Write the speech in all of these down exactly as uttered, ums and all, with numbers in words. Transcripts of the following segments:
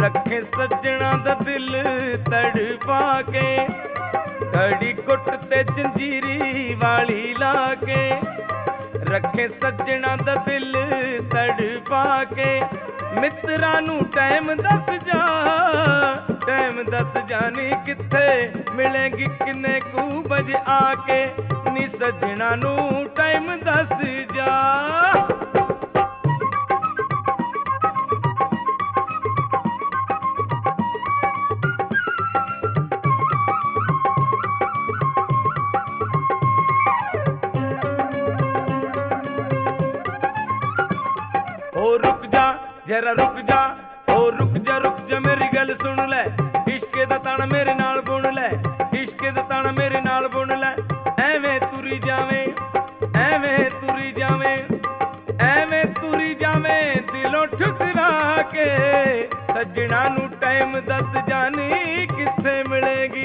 रखे सज्जणा दा दिल तड़पा के, घड़ी कुट ते जंजीरी वाली ला के। रखे सज्जणा दा दिल तड़पा के, मित्रा नू टाइम दस जा, टाइम दस जानी किथे मिलेगी किन्ने कू बजे आके। नी सज्जणा नू टाइम दस जा। ओ रुक जा जरा रुक जा, ओ रुक जा रुक जा मेरी गल सुन ले। इश्के दा ताना मेरे नाल बुन ले, इश्के दा ताना मेरे नाल बुन ले। एवें तुरी जावें, एवें तुरी जावें, एवें तुरी जावें दिलों ठुकरा के। सज्जणा नू टाइम दस जानी किथे मिलेगी।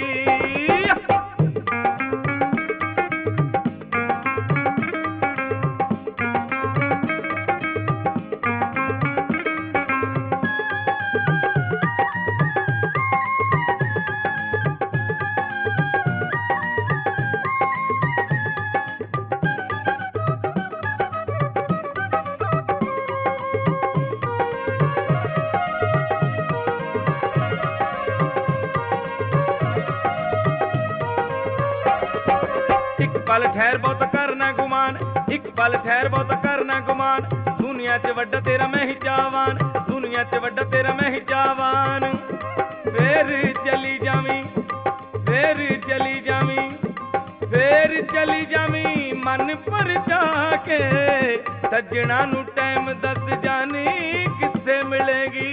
पल ठहर बहुत करना गुमान, एक पल ठहर बहुत करना गुमान। दुनिया च वड्डा तेरा मैं ही चावान, दुनिया च वड्डा तेरा मैं ही चावान। फिर चली जावी, फिर चली जावी, फिर चली जावी मन पर जाके। सज्जणा नू टाइम दस जानी किथे मिलेगी।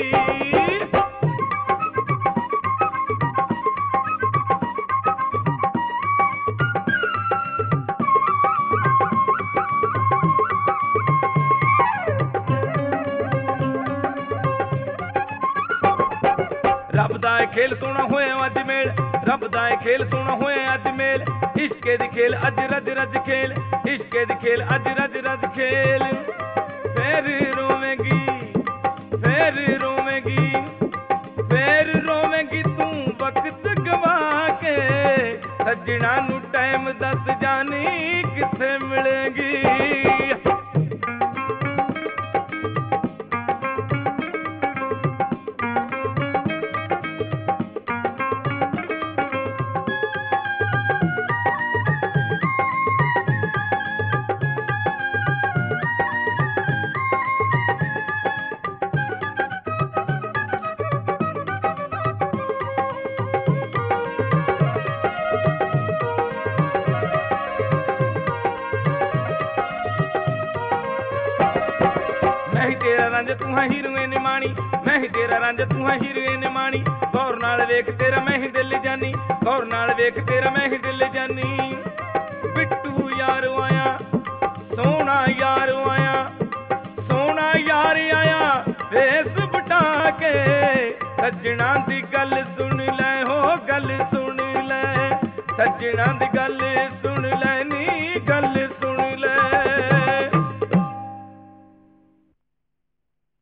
रब दा खेल सोना होया अज मेल, रब दा खेल सोना होया अज मेल। इश्के दी खेल अज रज रज खेल, इश्के दी खेल अज रज रज खेल। फिर रोवेंगी, फिर रोवेंगी, फिर रोवेंगी तू वक्त गवा के। सज्जणा नू टाइम दस जानी किथे मिलेगी। मैं ही तेरा रंज तू है हीरोइन मानी, मैं ही तेरा रंज तू है हीरोइन मानी। गौर नाल वेख तेरा मैं ही दिल जानी, गौर नाल वेख तेरा मैं ही दिल जानी। बिट्टू यार आया, सोना यार आया, सोना यार आया वेस बटा के। सज्जणा दी गल सुन ले, हो गल सुन ले, सज्जणा दी गल